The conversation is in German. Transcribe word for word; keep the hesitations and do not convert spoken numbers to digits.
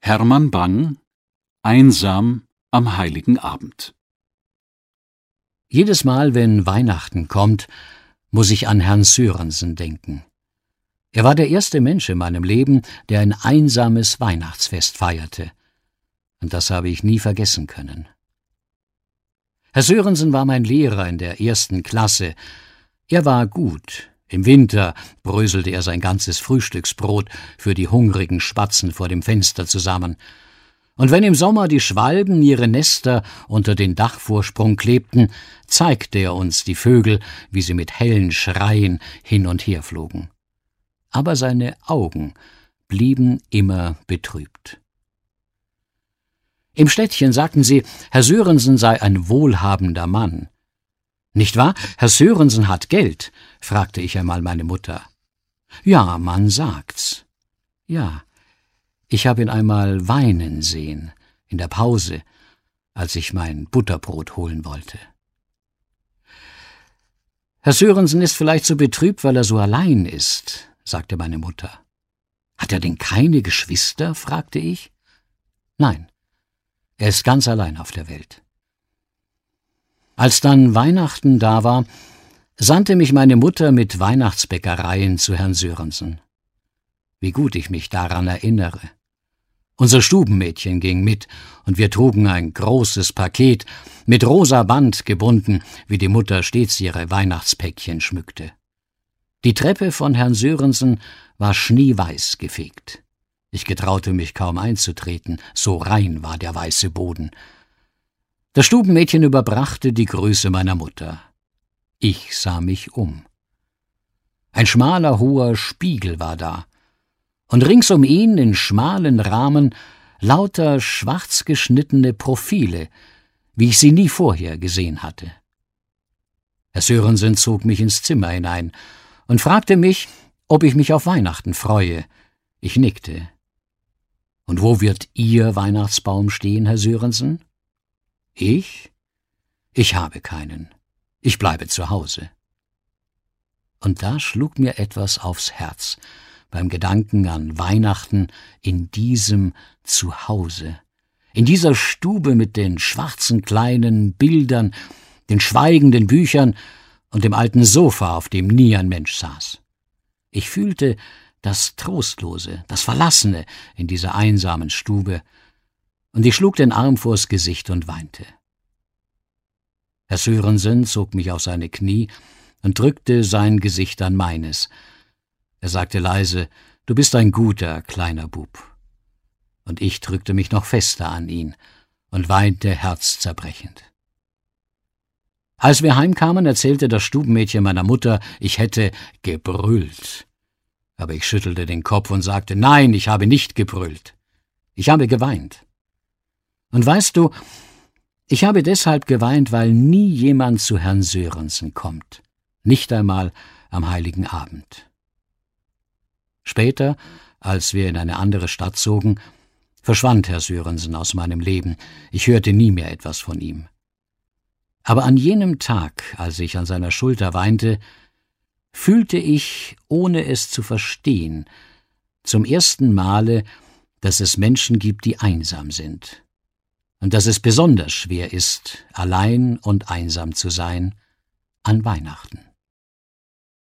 Hermann Bang: Einsam am heiligen Abend. Jedes Mal, wenn Weihnachten kommt, muss ich an Herrn Sörensen denken. Er war der erste Mensch in meinem Leben, der ein einsames Weihnachtsfest feierte. Und das habe ich nie vergessen können. Herr Sörensen war mein Lehrer in der ersten Klasse. Er war gut. Im Winter bröselte er sein ganzes Frühstücksbrot für die hungrigen Spatzen vor dem Fenster zusammen. Und wenn im Sommer die Schwalben ihre Nester unter den Dachvorsprung klebten, zeigte er uns die Vögel, wie sie mit hellen Schreien hin und her flogen. Aber seine Augen blieben immer betrübt. Im Städtchen sagten sie, Herr Sörensen sei ein wohlhabender Mann. »Nicht wahr? Herr Sörensen hat Geld?« fragte ich einmal meine Mutter. »Ja, man sagt's.« »Ja, ich habe ihn einmal weinen sehen, in der Pause, als ich mein Butterbrot holen wollte.« »Herr Sörensen ist vielleicht so betrübt, weil er so allein ist«, sagte meine Mutter. »Hat er denn keine Geschwister?« fragte ich. »Nein, er ist ganz allein auf der Welt.« Als dann Weihnachten da war, sandte mich meine Mutter mit Weihnachtsbäckereien zu Herrn Sörensen. Wie gut ich mich daran erinnere. Unser Stubenmädchen ging mit, und wir trugen ein großes Paket, mit rosa Band gebunden, wie die Mutter stets ihre Weihnachtspäckchen schmückte. Die Treppe von Herrn Sörensen war schneeweiß gefegt. Ich getraute mich kaum einzutreten, so rein war der weiße Boden. Das Stubenmädchen überbrachte die Grüße meiner Mutter. Ich sah mich um. Ein schmaler, hoher Spiegel war da, und rings um ihn in schmalen Rahmen lauter schwarz geschnittene Profile, wie ich sie nie vorher gesehen hatte. Herr Sörensen zog mich ins Zimmer hinein und fragte mich, ob ich mich auf Weihnachten freue. Ich nickte. »Und wo wird Ihr Weihnachtsbaum stehen, Herr Sörensen?« »Ich? Ich habe keinen. Ich bleibe zu Hause.« Und da schlug mir etwas aufs Herz, beim Gedanken an Weihnachten in diesem Zuhause, in dieser Stube mit den schwarzen kleinen Bildern, den schweigenden Büchern und dem alten Sofa, auf dem nie ein Mensch saß. Ich fühlte das Trostlose, das Verlassene in dieser einsamen Stube, und ich schlug den Arm vors Gesicht und weinte. Herr Sörensen zog mich auf seine Knie und drückte sein Gesicht an meines. Er sagte leise, »Du bist ein guter, kleiner Bub.« Und ich drückte mich noch fester an ihn und weinte herzzerbrechend. Als wir heimkamen, erzählte das Stubenmädchen meiner Mutter, ich hätte gebrüllt. Aber ich schüttelte den Kopf und sagte, »Nein, ich habe nicht gebrüllt. Ich habe geweint.« Und weißt du, ich habe deshalb geweint, weil nie jemand zu Herrn Sörensen kommt, nicht einmal am heiligen Abend. Später, als wir in eine andere Stadt zogen, verschwand Herr Sörensen aus meinem Leben. Ich hörte nie mehr etwas von ihm. Aber an jenem Tag, als ich an seiner Schulter weinte, fühlte ich, ohne es zu verstehen, zum ersten Male, dass es Menschen gibt, die einsam sind, und dass es besonders schwer ist, allein und einsam zu sein an Weihnachten.